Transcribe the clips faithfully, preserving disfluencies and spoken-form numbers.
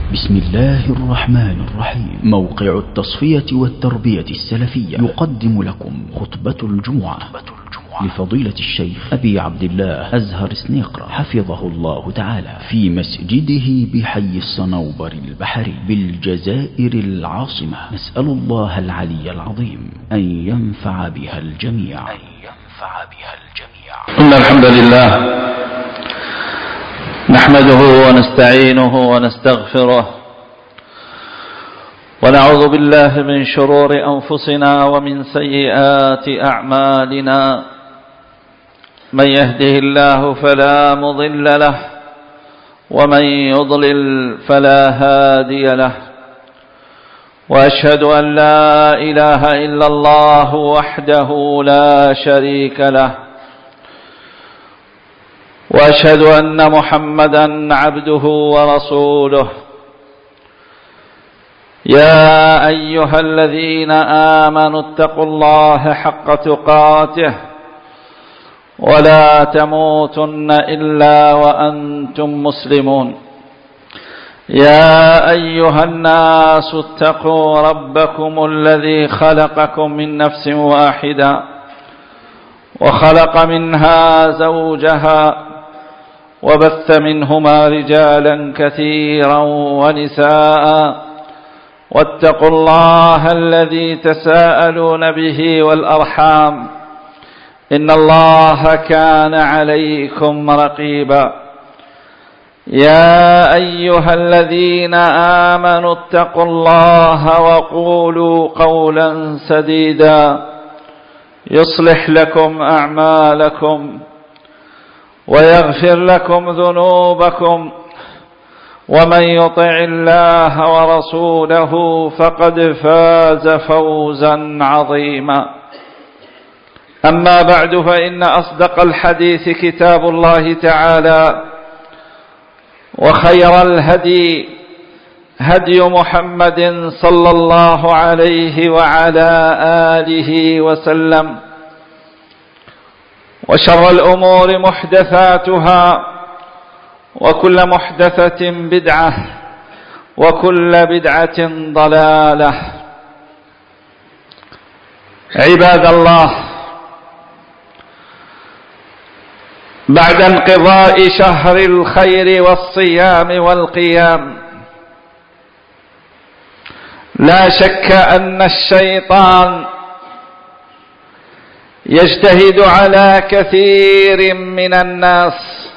بسم الله الرحمن الرحيم. موقع التصفية والتربية السلفية يقدم لكم خطبة الجمعة لفضيلة الشيخ أبي عبد الله أزهر سنيقرة حفظه الله تعالى في مسجده بحي الصنوبر البحري بالجزائر العاصمة. نسأل الله العلي العظيم أن ينفع بها الجميع أن ينفع بها الجميع. إن الحمد لله نحمده ونستعينه ونستغفره ونعوذ بالله من شرور أنفسنا ومن سيئات أعمالنا. من يهده الله فلا مضل له ومن يضلل فلا هادي له. وأشهد أن لا إله إلا الله وحده لا شريك له، وأشهد أن محمدا عبده ورسوله. يا أيها الذين آمنوا اتقوا الله حق تقاته ولا تموتن إلا وأنتم مسلمون. يا أيها الناس اتقوا ربكم الذي خلقكم من نفس واحدة وخلق منها زوجها وبث منهما رجالا كثيرا ونساء. واتقوا الله الذي تساءلون به والأرحام إن الله كان عليكم رقيبا. يا أيها الذين آمنوا اتقوا الله وقولوا قولا سديدا يصلح لكم أعمالكم ويغفر لكم ذنوبكم، ومن يطع الله ورسوله فقد فاز فوزا عظيما. أما بعد، فإن أصدق الحديث كتاب الله تعالى، وخير الهدي هدي محمد صلى الله عليه وعلى آله وسلم، وشر الأمور محدثاتها، وكل محدثة بدعة، وكل بدعة ضلالة. عباد الله، بعد انقضاء شهر الخير والصيام والقيام، لا شك أن الشيطان يجتهد على كثير من الناس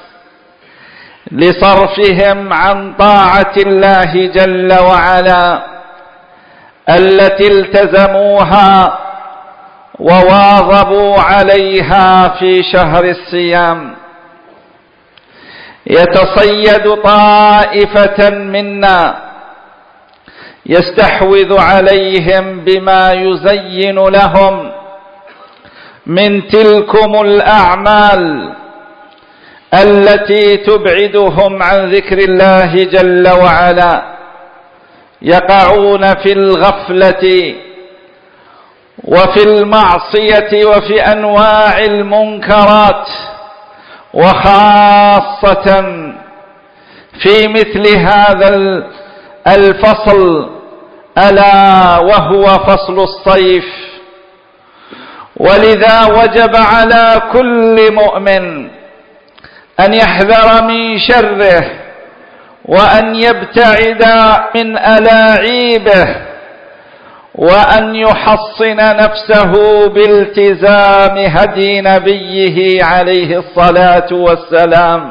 لصرفهم عن طاعة الله جل وعلا التي التزموها وواظبوا عليها في شهر الصيام. يتصيد طائفة منا يستحوذ عليهم بما يزين لهم من تلكم الأعمال التي تبعدهم عن ذكر الله جل وعلا. يقعون في الغفلة وفي المعصية وفي أنواع المنكرات، وخاصة في مثل هذا الفصل ألا وهو فصل الصيف. ولذا وجب على كل مؤمن أن يحذر من شره، وأن يبتعد من ألاعيبه، وأن يحصن نفسه بالتزام هدي نبيه عليه الصلاة والسلام،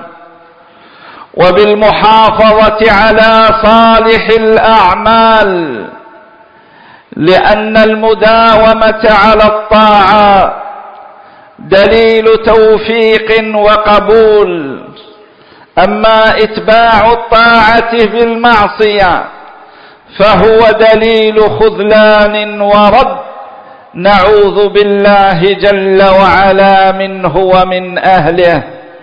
وبالمحافظة على صالح الأعمال، لأن المداومة على الطاعة دليل توفيق وقبول. أما إتباع الطاعة في المعصية فهو دليل خذلان ورد، نعوذ بالله جل وعلا منه ومن أهله.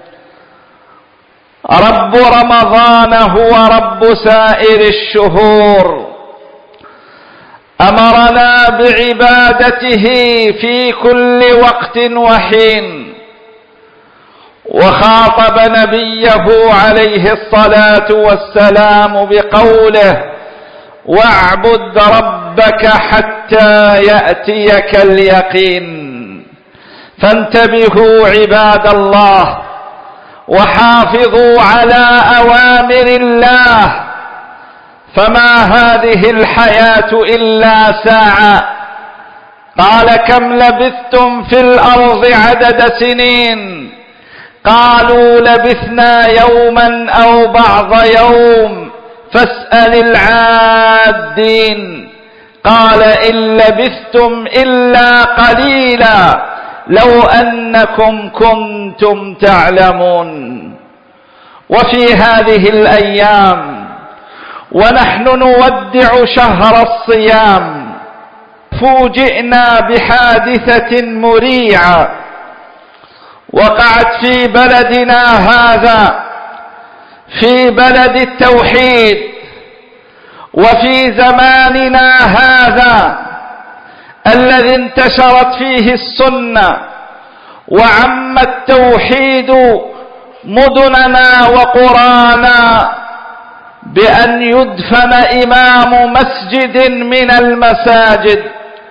رب رمضان هو رب سائر الشهور، أمرنا بعبادته في كل وقت وحين، وخاطب نبيه عليه الصلاة والسلام بقوله: واعبد ربك حتى يأتيك اليقين. فانتبهوا عباد الله وحافظوا على أوامر الله، فما هذه الحياة إلا ساعة. قال: كم لبثتم في الأرض عدد سنين؟ قالوا: لبثنا يوما أو بعض يوم فاسأل العادين. قال: إن لبثتم إلا قليلا لو أنكم كنتم تعلمون. وفي هذه الأيام ونحن نودع شهر الصيام فوجئنا بحادثة مريعة وقعت في بلدنا هذا، في بلد التوحيد، وفي زماننا هذا الذي انتشرت فيه السنة وعم التوحيد مدننا وقرانا، بأن يدفن إمام مسجد من المساجد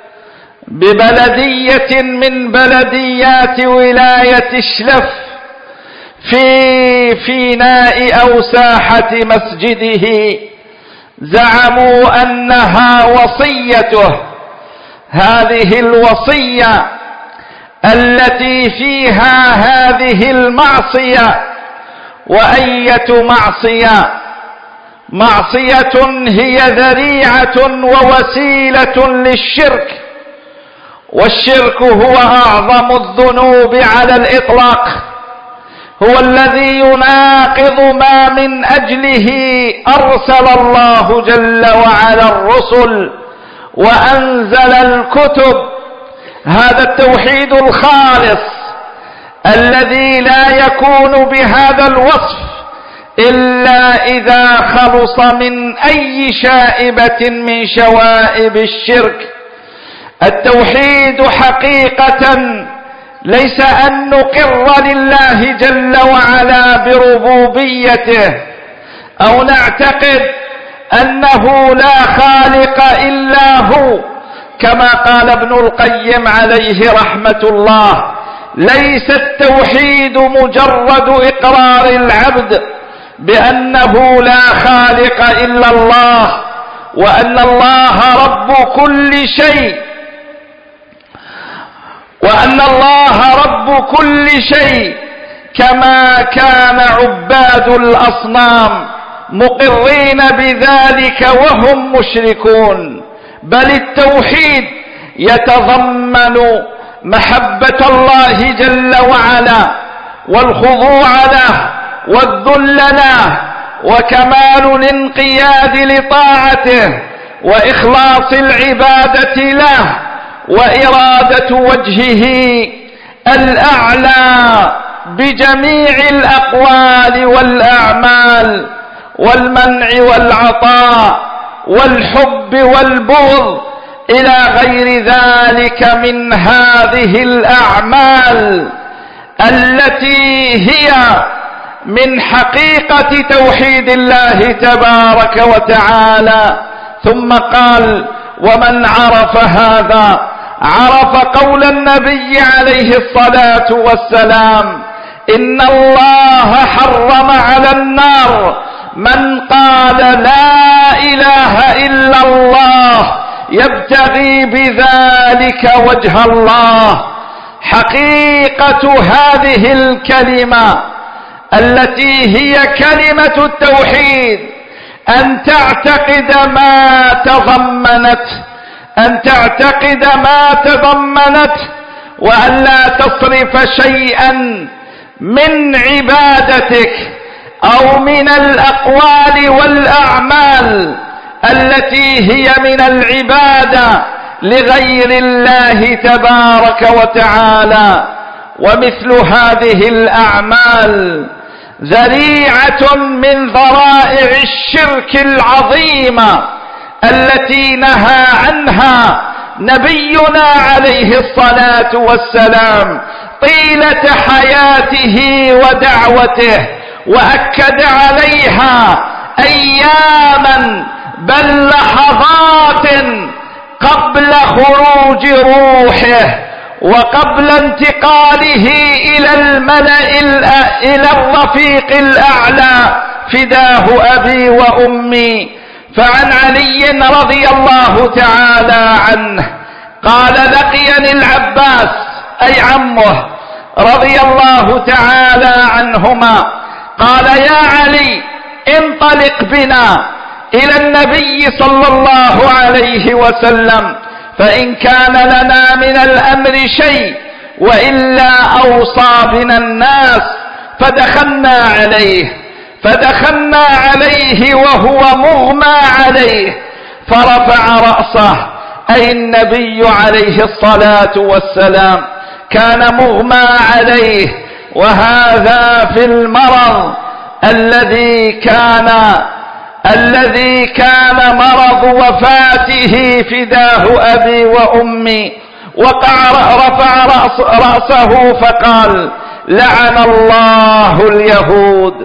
ببلدية من بلديات ولاية شلف في فيناء أو ساحة مسجده. زعموا أنها وصيته، هذه الوصية التي فيها هذه المعصية. وأية معصية؟ معصية هي ذريعة ووسيلة للشرك، والشرك هو أعظم الذنوب على الإطلاق، هو الذي يناقض ما من أجله أرسل الله جل وعلا الرسل وأنزل الكتب. هذا التوحيد الخالص الذي لا يكون بهذا الوصف إلا إذا خلص من أي شائبة من شوائب الشرك. التوحيد حقيقة ليس أن نقر لله جل وعلا بربوبيته أو نعتقد أنه لا خالق إلا هو، كما قال ابن القيم عليه رحمة الله: ليس التوحيد مجرد إقرار العبد بأنه لا خالق إلا الله، وأن الله رب كل شيء، وأن الله رب كل شيء، كما كان عباد الأصنام مقرين بذلك وهم مشركون. بل التوحيد يتضمن محبة الله جل وعلا والخضوع له والذل له وكمال الانقياد لطاعته وإخلاص العبادة له وإرادة وجهه الأعلى بجميع الأقوال والأعمال، والمنع والعطاء والحب والبغض إلى غير ذلك من هذه الأعمال التي هي من حقيقة توحيد الله تبارك وتعالى. ثم قال: ومن عرف هذا عرف قول النبي عليه الصلاة والسلام: إن الله حرم على النار من قال لا إله إلا الله يبتغي بذلك وجه الله. حقيقة هذه الكلمة التي هي كلمة التوحيد أن تعتقد ما تضمنت أن تعتقد ما تضمنت وأن لا تصرف شيئا من عبادتك أو من الأقوال والأعمال التي هي من العبادة لغير الله تبارك وتعالى. ومثل هذه الأعمال ذريعة من ذرائع الشرك العظيمة التي نهى عنها نبينا عليه الصلاة والسلام. طيلة حياته ودعوته، وأكد عليها أياما بل لحظات قبل خروج روحه وقبل انتقاله إلى الملأ إلى الرفيق الأعلى: فداه أبي وأمي. فعن علي رضي الله تعالى عنه قال: لقيني العباس أي عمه رضي الله تعالى عنهما، قال: يا علي انطلق بنا إلى النبي صلى الله عليه وسلم، فإن كان لنا من الأمر شيء، وإلا أوصى بنا الناس. فدخلنا عليه فدخلنا عليه وهو مغمى عليه، فرفع رأسه، أي النبي عليه الصلاة والسلام كان مغمى عليه، وهذا في المرض الذي كان الذي كان مرض وفاته: فداه أبي وأمي. وقع رفع رأس رأسه فقال: لعن الله اليهود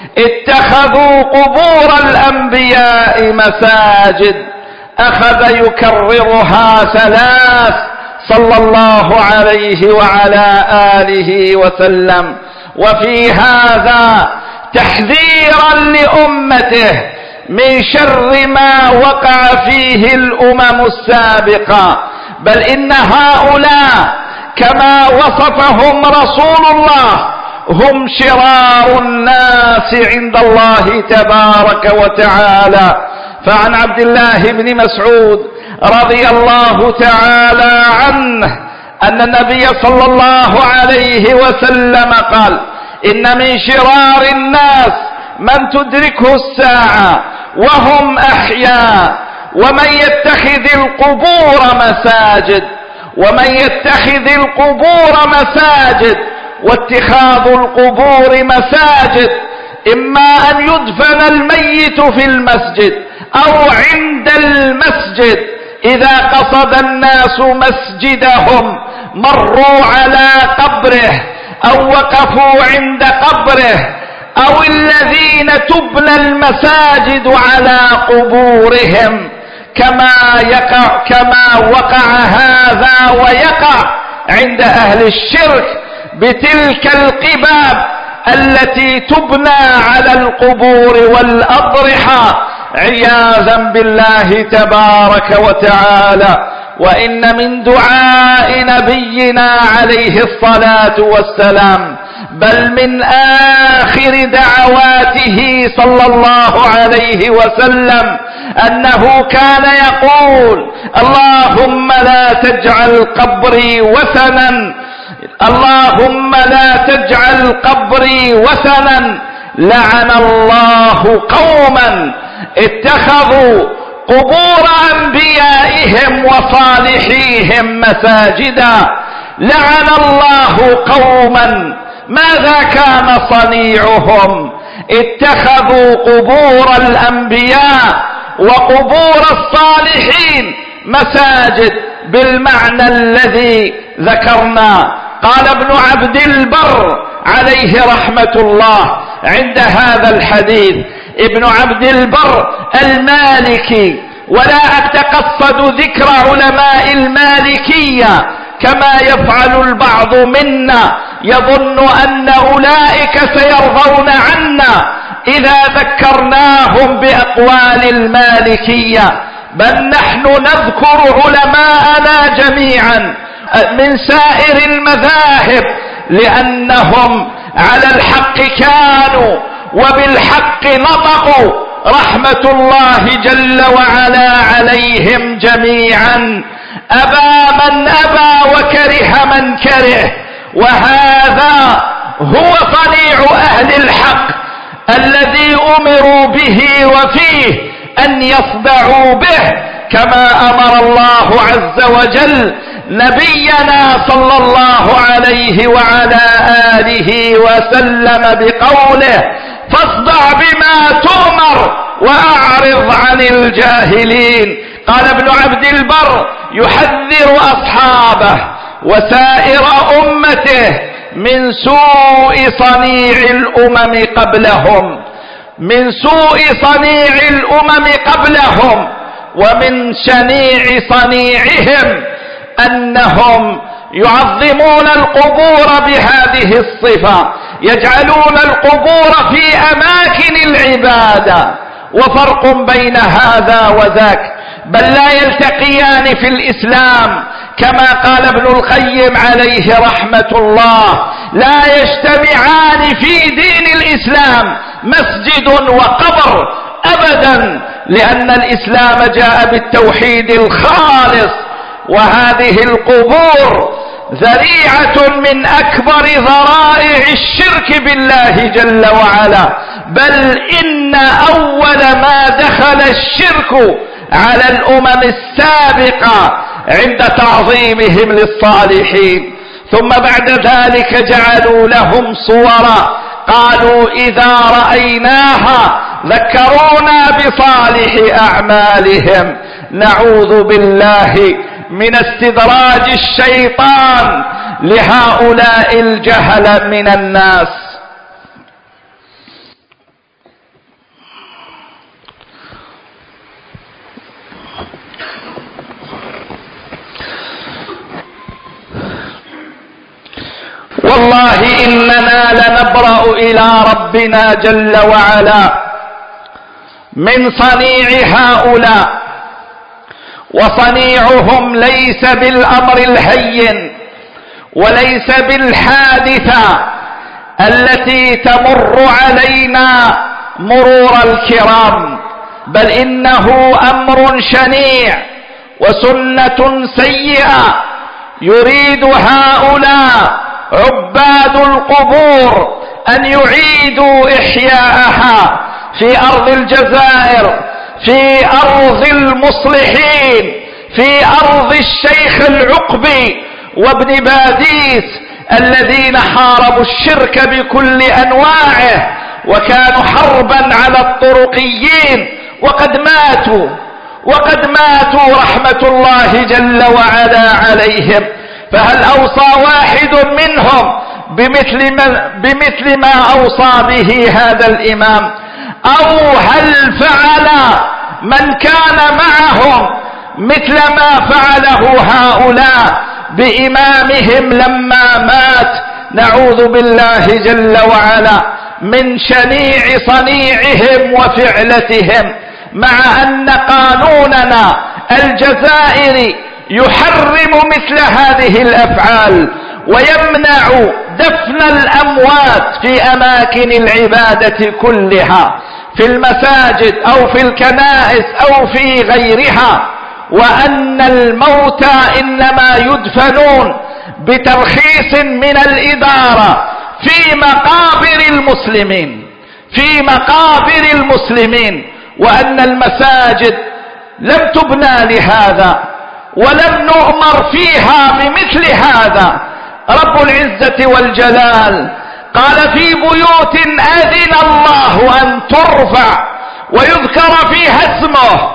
اتخذوا قبور الأنبياء مساجد. أخذ يكررها ثلاث صلى الله عليه وعلى آله وسلم. وفي هذا تحذيرا لأمته من شر ما وقع فيه الأمم السابقة، بل إن هؤلاء كما وصفهم رسول الله هم شرار الناس عند الله تبارك وتعالى. فعن عبد الله بن مسعود رضي الله تعالى عنه أن النبي صلى الله عليه وسلم قال: إن من شرار الناس من تدركه الساعة وهم أحياء، ومن يتخذ القبور مساجد ومن يتخذ القبور مساجد واتخاذ القبور مساجد إما أن يدفن الميت في المسجد أو عند المسجد، إذا قصد الناس مسجدهم مروا على قبره أو وقفوا عند قبره، أو الذين تبنى المساجد على قبورهم، كما يقع كما وقع هذا ويقع عند أهل الشرك بتلك القباب التي تبنى على القبور والأضرحة عياذا بالله تبارك وتعالى. وإن من دعاء نبينا عليه الصلاة والسلام، بل من آخر دعواته صلى الله عليه وسلم، أنه كان يقول: اللهم لا تجعل قبري وثنا اللهم لا تجعل قبري وثنا لعن الله قوما اتخذوا قبور أنبيائهم وصالحيهم مساجدا. لعن الله قوما ماذا كان صنيعهم؟ اتخذوا قبور الأنبياء وقبور الصالحين مساجد بالمعنى الذي ذكرنا. قال ابن عبد البر عليه رحمة الله عند هذا الحديث، ابن عبد البر المالكي، ولا أتقصد ذكر علماء المالكية كما يفعل البعض منا، يظن أن أولئك سيرضون عنا إذا ذكرناهم بأقوال المالكية، بل نحن نذكر علماءنا جميعا من سائر المذاهب، لأنهم على الحق كانوا وبالحق نطقوا رحمة الله جل وعلا عليهم جميعا. أبى من أبى وكره من كره، وهذا هو صنيع أهل الحق الذي أمروا به وفيه أن يصدعوا به، كما أمر الله عز وجل نبينا صلى الله عليه وعلى آله وسلم بقوله: فاصدع بما تؤمر وأعرض عن الجاهلين. قال ابن عبد البر يحذر أصحابه وسائر أمته من سوء صنيع الأمم قبلهم من سوء صنيع الأمم قبلهم ومن شنيع صنيعهم أنهم يعظمون القبور بهذه الصفة، يجعلون القبور في أماكن العبادة، وفرق بين هذا وذاك، بل لا يلتقيان في الإسلام، كما قال ابن القيم عليه رحمة الله: لا يجتمعان في دين الإسلام مسجد وقبر أبدا، لأن الإسلام جاء بالتوحيد الخالص، وهذه القبور ذريعة من أكبر ذرائع الشرك بالله جل وعلا، بل إن أول ما دخل الشرك على الأمم السابقة عند تعظيمهم للصالحين، ثم بعد ذلك جعلوا لهم صورا، قالوا إذا رأيناها ذكرونا بصالح أعمالهم. نعوذ بالله من استدراج الشيطان لهؤلاء الجهل من الناس. والله إننا لنبرأ إلى ربنا جل وعلا من صنيع هؤلاء، وصنيعهم ليس بالأمر الهين وليس بالحادثة التي تمر علينا مرور الكرام، بل إنه أمر شنيع وسنة سيئة يريد هؤلاء عباد القبور أن يعيدوا إحياءها في أرض الجزائر، في أرض المصلحين، في أرض الشيخ العقبي وابن باديس الذين حاربوا الشرك بكل أنواعه وكانوا حربا على الطرقيين، وقد ماتوا وقد ماتوا رحمة الله جل وعلا عليهم. فهل أوصى واحد منهم بمثل ما, بمثل ما أوصى به هذا الإمام؟ أو هل فعل من كان معهم مثل ما فعله هؤلاء بإمامهم لما مات؟ نعوذ بالله جل وعلا من شنيع صنيعهم وفعلتهم، مع أن قانوننا الجزائري يحرم مثل هذه الأفعال ويمنع دفن الأموات في أماكن العبادة كلها، في المساجد أو في الكنائس أو في غيرها، وأن الموتى إنما يدفنون بترخيص من الإدارة في مقابر المسلمين في مقابر المسلمين وأن المساجد لم تبنى لهذا ولم نؤمر فيها بمثل هذا. رب العزة والجلال قال: في بيوت أذن الله أن ترفع ويذكر فيها اسمه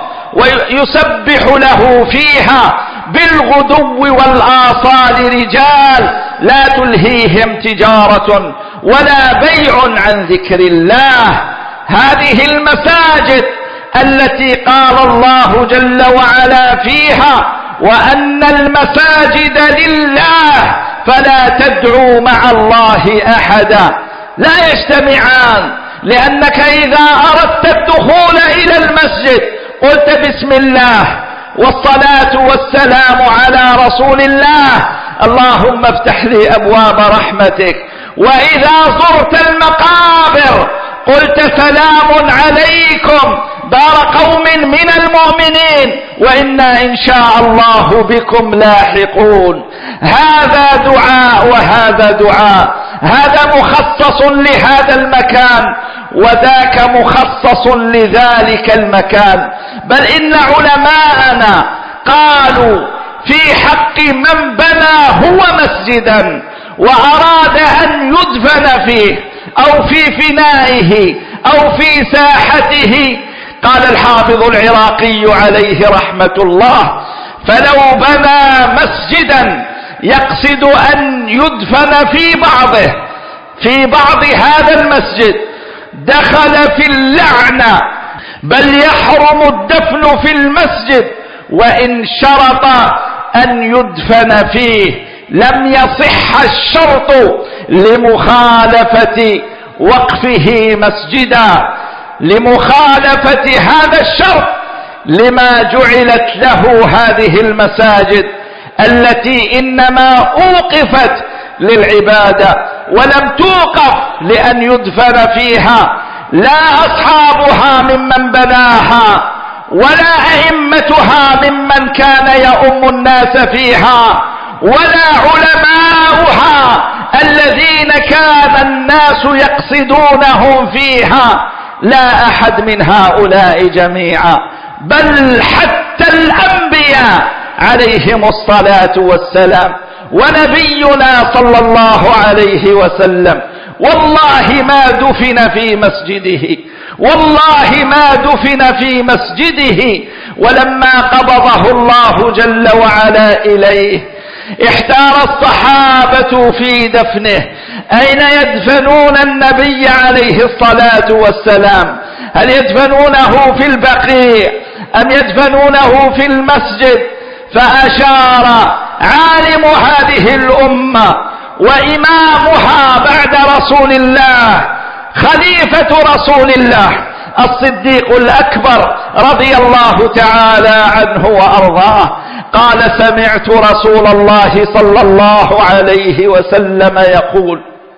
ويسبح له فيها بالغدو والآصال رجال لا تلهيهم تجارة ولا بيع عن ذكر الله. هذه المساجد التي قال الله جل وعلا فيها: وأن المساجد لله فلا تدعوا مع الله أحدا. لا يجتمعان، لأنك إذا أردت الدخول إلى المسجد قلت بسم الله والصلاة والسلام على رسول الله، اللهم افتح لي أبواب رحمتك. وإذا زرت المقابر قلت سلام عليكم دار قوم من المؤمنين وإنا إن شاء الله بكم لاحقون. هذا دعاء وهذا دعاء، هذا مخصص لهذا المكان وذاك مخصص لذلك المكان. بل إن علماءنا قالوا في حق من بنى هو مسجدا وأراد أن يدفن فيه أو في فنائه أو في ساحته، قال الحافظ العراقي عليه رحمة الله: فلو بنى مسجدا يقصد أن يدفن في بعضه في بعض هذا المسجد دخل في اللعنة، بل يحرم الدفن في المسجد وإن شرط أن يدفن فيه. لم يصح الشرط لمخالفة وقفه مسجدا، لمخالفة هذا الشرط لما جعلت له هذه المساجد التي إنما أوقفت للعبادة ولم توقف لأن يدفن فيها لا أصحابها ممن بناها ولا أئمتها ممن كان يؤم الناس فيها ولا علماؤها الذين كان الناس يقصدونهم فيها، لا أحد من هؤلاء جميعا، بل حتى الأنبياء عليهم الصلاة والسلام ونبينا صلى الله عليه وسلم والله ما دفن في مسجده، والله ما دفن في مسجده. ولما قبضه الله جل وعلا إليه احتار الصحابة في دفنه، أين يدفنون النبي عليه الصلاة والسلام؟ هل يدفنونه في البقيع أم يدفنونه في المسجد؟ فأشار عالم هذه الأمة وإمامها بعد رسول الله خليفة رسول الله الصديق الأكبر رضي الله تعالى عنه وأرضاه قال: سمعت رسول الله صلى الله عليه وسلم يقول: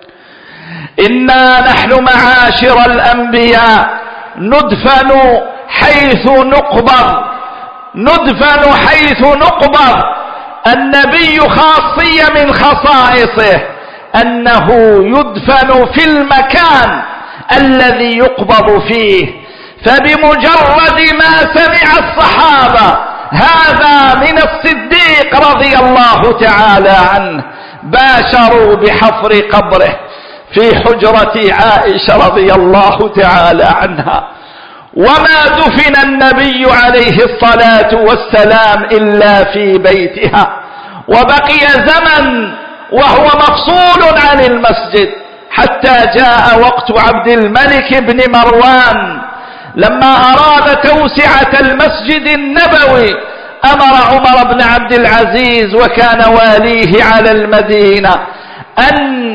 إنا نحن معاشر الأنبياء ندفن حيث نقبض، ندفن حيث نقبض. النبي خاصية من خصائصه أنه يدفن في المكان الذي يقبض فيه، فبمجرد ما سمع الصحابة هذا من الصديق رضي الله تعالى عنه باشروا بحفر قبره في حجرة عائشة رضي الله تعالى عنها. وما دفن النبي عليه الصلاة والسلام إلا في بيتها، وبقي زمن وهو مفصول عن المسجد حتى جاء وقت عبد الملك بن مروان لما أراد توسعة المسجد النبوي أمر عمر بن عبد العزيز وكان واليه على المدينة أن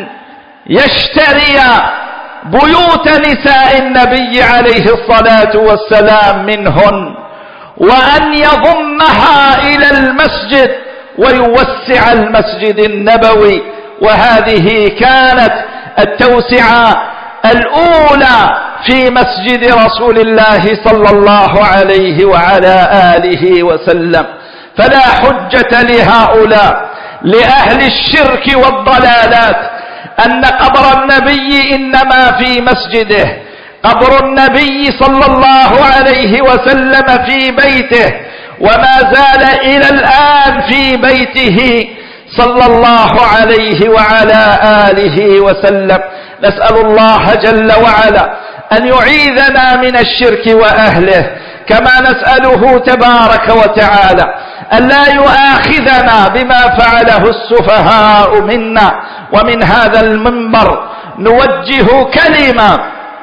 يشتري بيوت نساء النبي عليه الصلاة والسلام منهن وأن يضمها إلى المسجد ويوسع المسجد النبوي. وهذه كانت التوسعة الأولى في مسجد رسول الله صلى الله عليه وعلى آله وسلم. فلا حجة لهؤلاء لأهل الشرك والضلالات أن قبر النبي إنما في مسجده. قبر النبي صلى الله عليه وسلم في بيته، وما زال إلى الآن في بيته صلى الله عليه وعلى آله وسلم. نسأل الله جل وعلا أن يعيذنا من الشرك وأهله، كما نسأله تبارك وتعالى أن لا يؤاخذنا بما فعله السفهاء منا. ومن هذا المنبر نوجه كلمة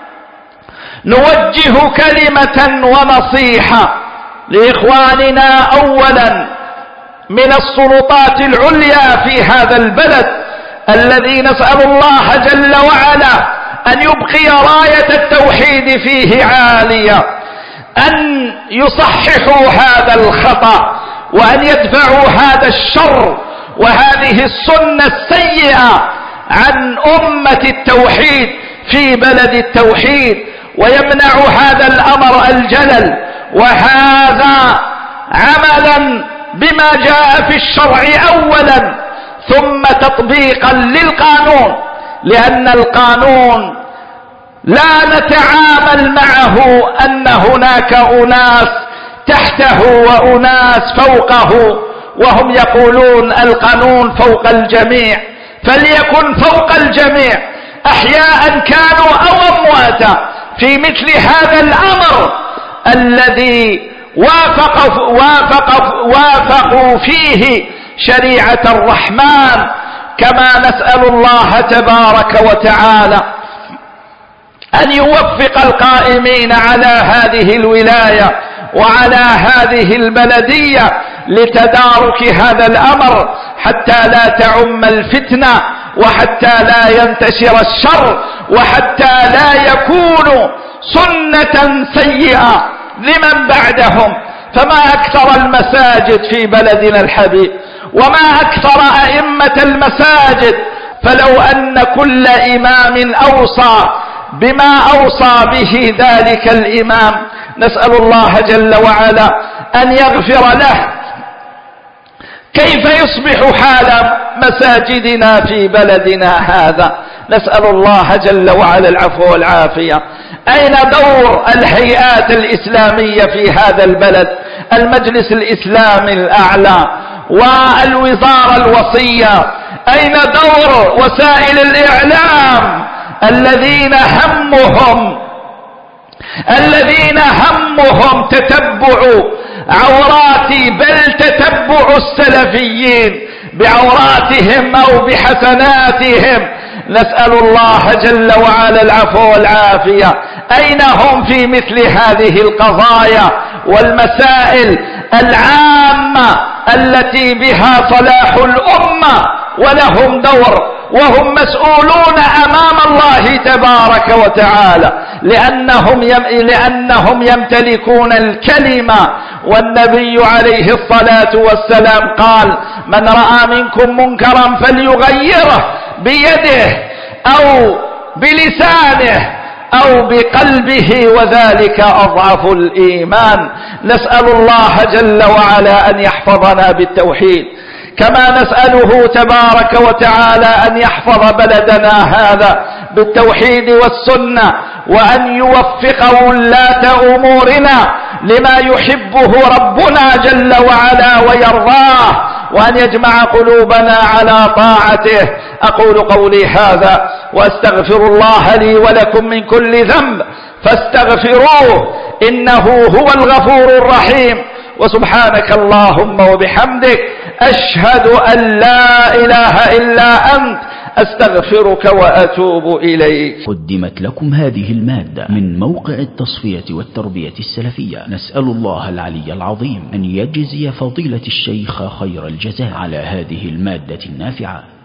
نوجه كلمة ونصيحة لإخواننا أولا من السلطات العليا في هذا البلد الذي نسأل الله جل وعلا أن يبقي راية التوحيد فيه عالية، أن يصححوا هذا الخطأ وأن يدفعوا هذا الشر وهذه السنة السيئة عن أمة التوحيد في بلد التوحيد، ويمنع هذا الأمر الجلل. وهذا عملا بما جاء في الشرع أولا، ثم تطبيقا للقانون، لأن القانون لا نتعامل معه أن هناك أناس تحته وأناس فوقه وهم يقولون القانون فوق الجميع، فليكن فوق الجميع أحياء كانوا أو أمواتا في مثل هذا الأمر الذي وافقوا, وافقوا, وافقوا فيه شريعة الرحمن. كما نسأل الله تبارك وتعالى أن يوفق القائمين على هذه الولاية وعلى هذه البلدية لتدارك هذا الأمر حتى لا تعم الفتنة وحتى لا ينتشر الشر وحتى لا يكون سنة سيئة لمن بعدهم. فما أكثر المساجد في بلدنا الحبيب وما أكثر أئمة المساجد، فلو أن كل إمام أوصى بما أوصى به ذلك الإمام نسأل الله جل وعلا أن يغفر له. كيف يصبح حال مساجدنا في بلدنا هذا؟ نسأل الله جل وعلا العفو والعافية. أين دور الهيئات الإسلامية في هذا البلد؟ المجلس الإسلامي الأعلى والوزارة الوصية، أين دور وسائل الإعلام الذين همهم الذين همهم تتبع عورات بل تتبع السلفيين بعوراتهم أو بحسناتهم؟ نسأل الله جل وعلا العفو والعافية. أين هم في مثل هذه القضايا والمسائل العامة التي بها صلاح الأمة؟ ولهم دور وهم مسؤولون أمام الله تبارك وتعالى لأنهم, يم لأنهم يمتلكون الكلمة. والنبي عليه الصلاة والسلام قال: من رأى منكم منكرا فليغيره بيده أو بلسانه أو بقلبه وذلك أضعف الإيمان. نسأل الله جل وعلا أن يحفظنا بالتوحيد، كما نسأله تبارك وتعالى أن يحفظ بلدنا هذا بالتوحيد والسنة، وأن يوفق ولاة أمورنا لما يحبه ربنا جل وعلا ويرضاه، وأن يجمع قلوبنا على طاعته. أقول قولي هذا وأستغفر الله لي ولكم من كل ذنب فاستغفروه إنه هو الغفور الرحيم. وسبحانك اللهم وبحمدك أشهد أن لا إله إلا أنت أستغفرك وأتوب إليك. قدمت لكم هذه المادة من موقع التصفية والتربية السلفية. نسأل الله العلي العظيم أن يجزي فضيلة الشيخ خير الجزاء على هذه المادة النافعة.